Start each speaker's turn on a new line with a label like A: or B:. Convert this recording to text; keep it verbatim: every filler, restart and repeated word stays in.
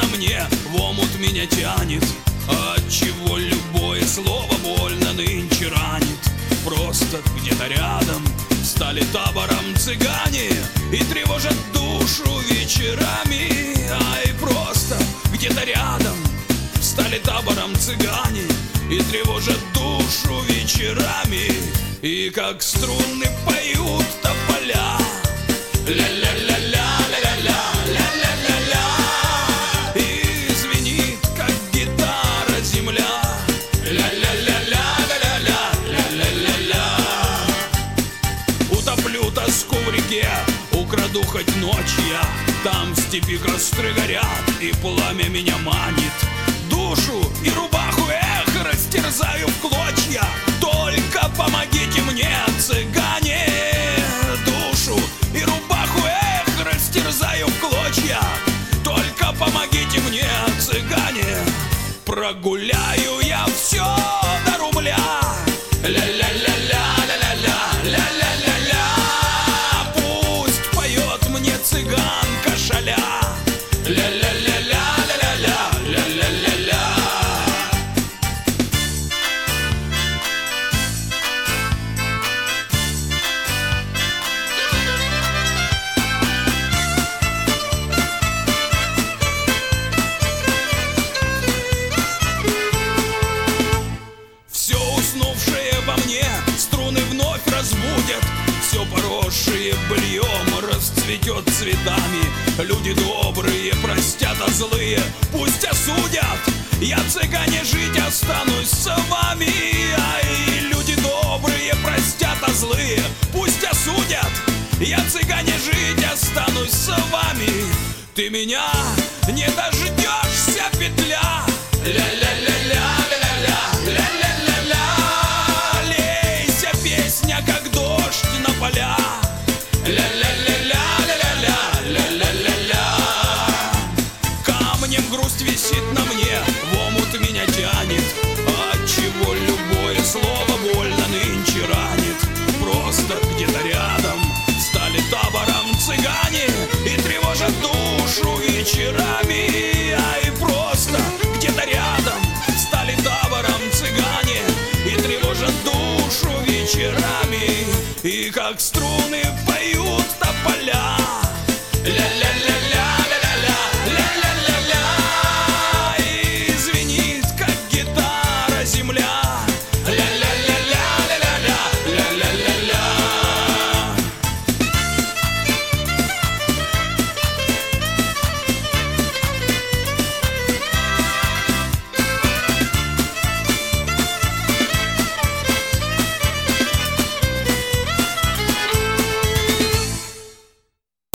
A: больно мне, в омут меня тянет. Отчего любое слово больно нынче ранит. Просто где-то рядом стали табором цыгане и тревожат душу вечерами. Ай, просто где-то рядом стали табором цыгане и тревожат душу вечерами. И как струны поют тополя, ля-ля-ля-ля, ля-ля-ля, ля-ля-ля-ля. И звенит, как гитара, земля, ля-ля-ля-ля, ля-ля-ля, ля-ля-ля-ля. Утоплю тоску в реке, украду хоть ночь я. Там в степи костры горят, и пламя меня манит. Душу и рубаху, эх, растерзаю в клочья. Только помогите мне, цыгане. Душу и рубаху, эх, растерзаю в клочья. Только помогите мне, цыгане. Прогуляю я все до рубля, ля-ля-ля-ля, ля-ля-ля, ля-ля-ля-ля. Пусть поет мне цыганка шаля, ля-ля-ля-ля, ля-ля-ля, ля-ля-ля-ля. Все уснувшее во мне струны вновь разбудят. Все поросшее быльем расцветет цветами. Люди добрые простят, а злые пусть осудят. Я, цыгане, жить останусь с вами. Ай, люди добрые простят, а злые пусть осудят. Я, цыгане, жить останусь с вами. Ты меня не дождешься, петля, ля-ля-ля.